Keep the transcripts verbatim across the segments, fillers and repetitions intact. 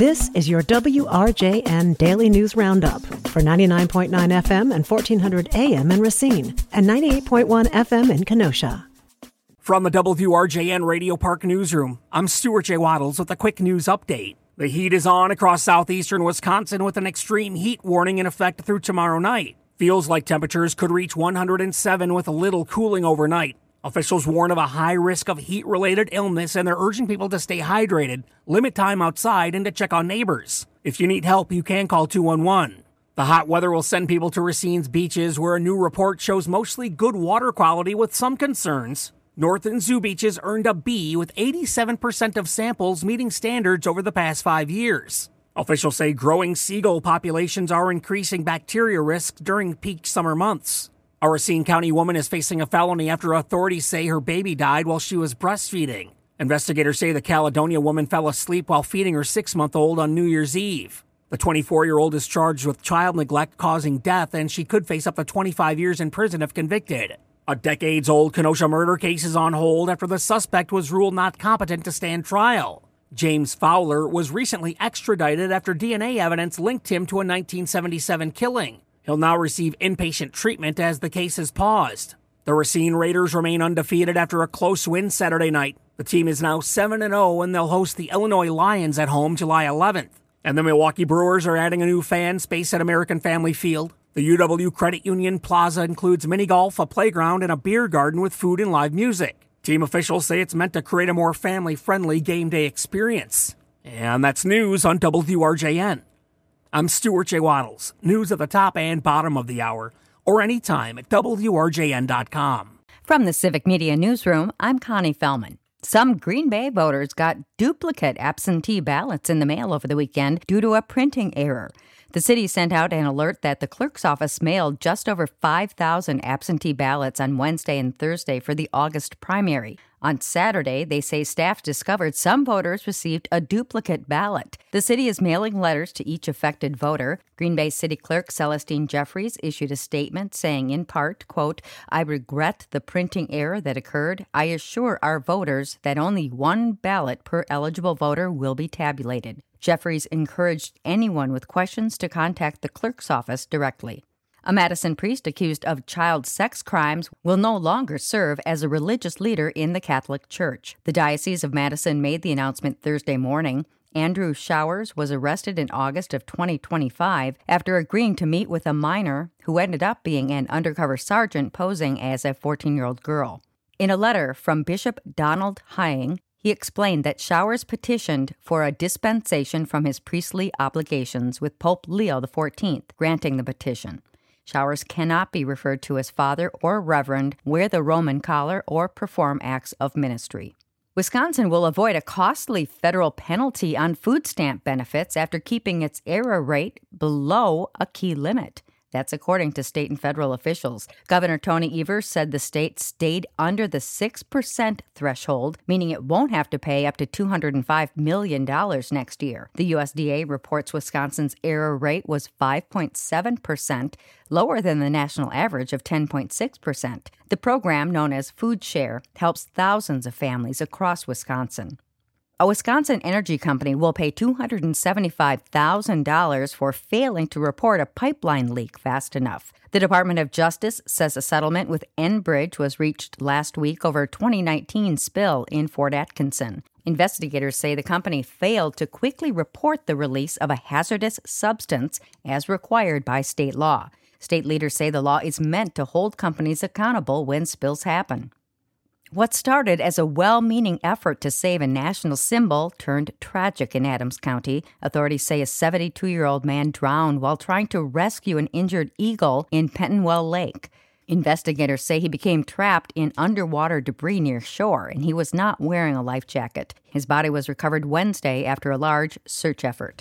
This is your W R J N Daily News Roundup for ninety-nine point nine F M and fourteen hundred A M in Racine and ninety-eight point one F M in Kenosha. From the W R J N Radio Park Newsroom, I'm Stuart J. Waddles with a quick news update. The heat is on across southeastern Wisconsin with an extreme heat warning in effect through tomorrow night. Feels like temperatures could reach one hundred seven with a little cooling overnight. Officials warn of a high risk of heat-related illness, and they're urging people to stay hydrated, limit time outside, and to check on neighbors. If you need help, you can call two one one. The hot weather will send people to Racine's beaches, where a new report shows mostly good water quality with some concerns. North and Zoo beaches earned a B, with eighty-seven percent of samples meeting standards over the past five years. Officials say growing seagull populations are increasing bacteria risks during peak summer months. A Racine County woman is facing a felony after authorities say her baby died while she was breastfeeding. Investigators say the Caledonia woman fell asleep while feeding her six-month-old on New Year's Eve. The twenty-four-year-old is charged with child neglect causing death, and she could face up to twenty-five years in prison if convicted. A decades-old Kenosha murder case is on hold after the suspect was ruled not competent to stand trial. James Fowler was recently extradited after D N A evidence linked him to a nineteen seventy-seven killing. He'll now receive inpatient treatment as the case is paused. The Racine Raiders remain undefeated after a close win Saturday night. The team is now seven and oh, and they'll host the Illinois Lions at home July eleventh. And the Milwaukee Brewers are adding a new fan space at American Family Field. The U W Credit Union Plaza includes mini golf, a playground, and a beer garden with food and live music. Team officials say it's meant to create a more family-friendly game day experience. And that's news on W R J N. I'm Stuart J. Waddles. News at the top and bottom of the hour, or anytime at W R J N dot com. From the Civic Media Newsroom, I'm Connie Fellman. Some Green Bay voters got duplicate absentee ballots in the mail over the weekend due to a printing error. The city sent out an alert that the clerk's office mailed just over five thousand absentee ballots on Wednesday and Thursday for the August primary. On Saturday, they say staff discovered some voters received a duplicate ballot. The city is mailing letters to each affected voter. Green Bay City Clerk Celestine Jeffries issued a statement saying in part, quote, "I regret the printing error that occurred. I assure our voters that only one ballot per eligible voter will be tabulated." Jeffries encouraged anyone with questions to contact the clerk's office directly. A Madison priest accused of child sex crimes will no longer serve as a religious leader in the Catholic Church. The Diocese of Madison made the announcement Thursday morning. Andrew Showers was arrested in August of twenty twenty-five after agreeing to meet with a minor who ended up being an undercover sergeant posing as a fourteen-year-old girl. In a letter from Bishop Donald Hying, he explained that Showers petitioned for a dispensation from his priestly obligations with Pope Leo the fourteenth, granting the petition. Showers cannot be referred to as father or reverend, wear the Roman collar, or perform acts of ministry. Wisconsin will avoid a costly federal penalty on food stamp benefits after keeping its error rate below a key limit. That's according to state and federal officials. Governor Tony Evers said the state stayed under the six percent threshold, meaning it won't have to pay up to two hundred five million dollars next year. The U S D A reports Wisconsin's error rate was five point seven percent, lower than the national average of ten point six percent. The program, known as Food Share, helps thousands of families across Wisconsin. A Wisconsin energy company will pay two hundred seventy-five thousand dollars for failing to report a pipeline leak fast enough. The Department of Justice says a settlement with Enbridge was reached last week over a twenty nineteen spill in Fort Atkinson. Investigators say the company failed to quickly report the release of a hazardous substance as required by state law. State leaders say the law is meant to hold companies accountable when spills happen. What started as a well-meaning effort to save a national symbol turned tragic in Adams County. Authorities say a seventy-two-year-old man drowned while trying to rescue an injured eagle in Pentonwell Lake. Investigators say he became trapped in underwater debris near shore, and he was not wearing a life jacket. His body was recovered Wednesday after a large search effort.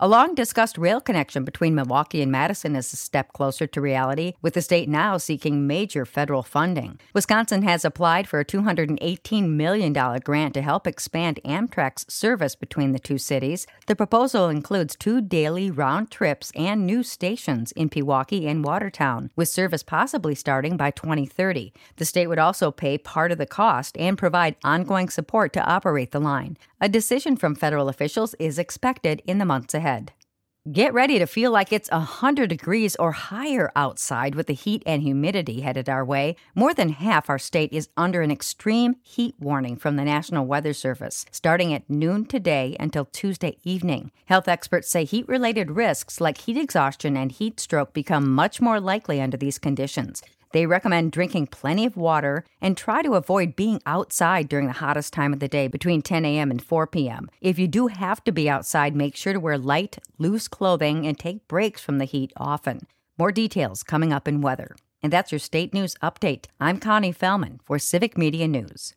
A long-discussed rail connection between Milwaukee and Madison is a step closer to reality, with the state now seeking major federal funding. Wisconsin has applied for a two hundred eighteen million dollars grant to help expand Amtrak's service between the two cities. The proposal includes two daily round trips and new stations in Pewaukee and Watertown, with service possibly starting by twenty thirty. The state would also pay part of the cost and provide ongoing support to operate the line. A decision from federal officials is expected in the months ahead. Get ready to feel like it's one hundred degrees or higher outside with the heat and humidity headed our way. More than half our state is under an extreme heat warning from the National Weather Service, starting at noon today until Tuesday evening. Health experts say heat-related risks like heat exhaustion and heat stroke become much more likely under these conditions. They recommend drinking plenty of water and try to avoid being outside during the hottest time of the day between ten a.m. and four p.m. If you do have to be outside, make sure to wear light, loose clothing and take breaks from the heat often. More details coming up in weather. And that's your State News Update. I'm Connie Fellman for Civic Media News.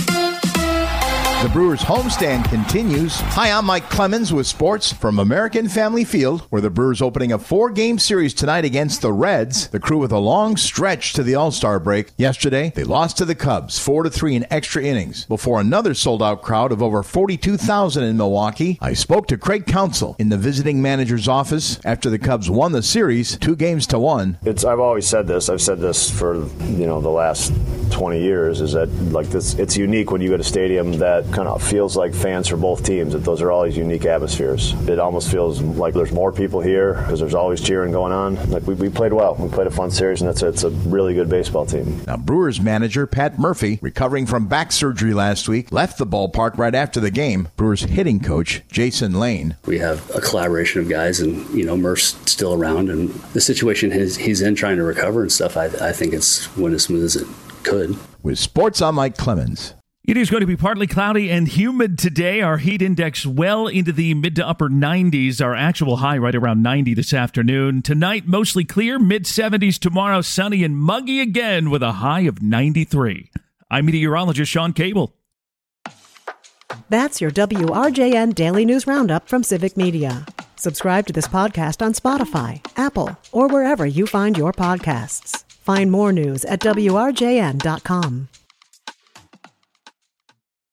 The Brewers homestand continues. Hi, I'm Mike Clemens with sports from American Family Field, where the Brewers opening a four-game series tonight against the Reds. The Crew with a long stretch to the All-Star break. Yesterday, they lost to the Cubs four to three in extra innings before another sold-out crowd of over forty-two thousand in Milwaukee. I spoke to Craig Counsell in the visiting manager's office after the Cubs won the series two games to one. It's I've always said this. I've said this for, you know, the last twenty years, is that like this it's unique when you go to a stadium that kind of feels like fans for both teams, that those are always unique atmospheres. It almost feels like there's more people here because there's always cheering going on. Like we, we played well. We played a fun series, and it's a, it's a really good baseball team. Now, Brewers manager Pat Murphy, recovering from back surgery last week, left the ballpark right after the game. Brewers hitting coach Jason Lane. We have a collaboration of guys, and, you know, Murph's still around, and the situation he's, he's in trying to recover and stuff, I, I think it's went as smooth as it could. With sports, I'm Mike Clemens. It is going to be partly cloudy and humid today. Our heat index well into the mid to upper nineties. Our actual high right around ninety this afternoon. Tonight, mostly clear, mid seventies. Tomorrow, sunny and muggy again with a high of ninety-three. I'm meteorologist Sean Cable. That's your W R J N Daily News Roundup from Civic Media. Subscribe to this podcast on Spotify, Apple, or wherever you find your podcasts. Find more news at W R J N dot com.